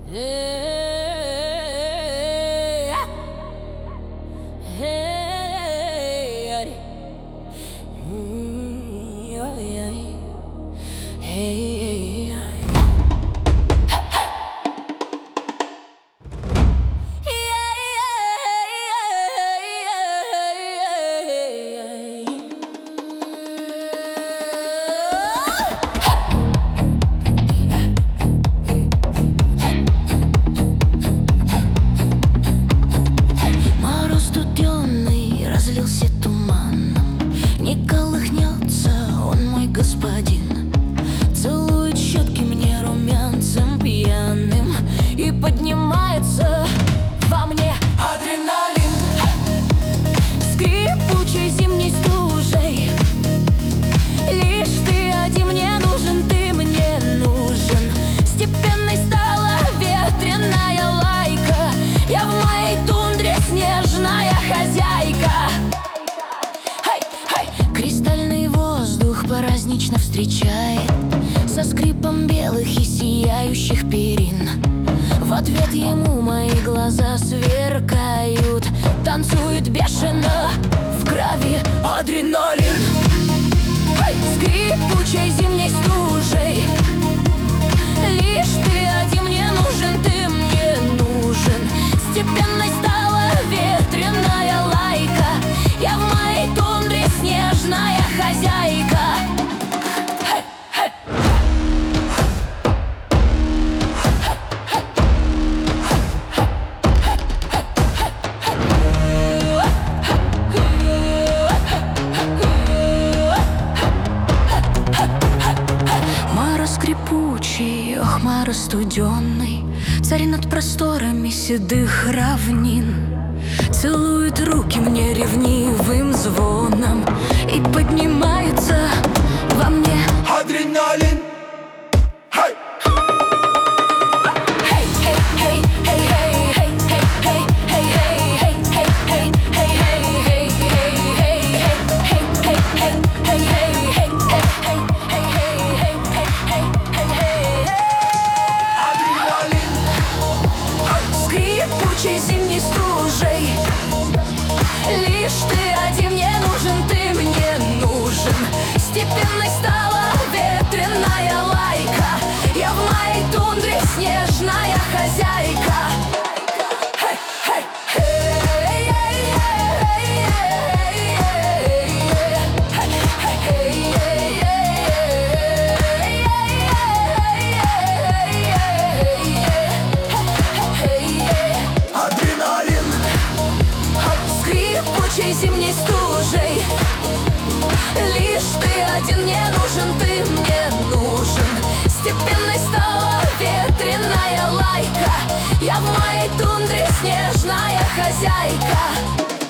Мороз студеный разлился туманом, не колыхнется он, мой господин. Целует щеки мне румянцем пьяным, и поднимается во мне адреналин скрипучей зимней стужей. Лишь ты один мне нужен, ты мне нужен. Степенной стала ветреная лайка, я в моей тундре снежная хозяйка. Кристальный воздух празднично встречает со скрипом белых и сияющих перин. В ответ ему мои глаза сверкают, танцует бешено в крови адреналин скрипучей зимней стужей. Лишь ты один мне нужен, ты мне нужен. Степенной стала ветреная лайка, я в моей тундре снежная хозяйка. Мороз скрипучий, ох, мороз студеный, царь над просторами седых равнин. Целует руки мне ревнивым звоном, и поднимается во мне адреналин. скрипучей зимней стужей. Лишь ты один мне нужен, ты мне нужен. Степенной стала ветреная лайка, я в моей тундре снежная хозяйка. Скрипучей зимней стужей. Лишь ты один мне нужен, ты мне нужен. Степенной стала ветреная лайка, я в моей тундре снежная хозяйка.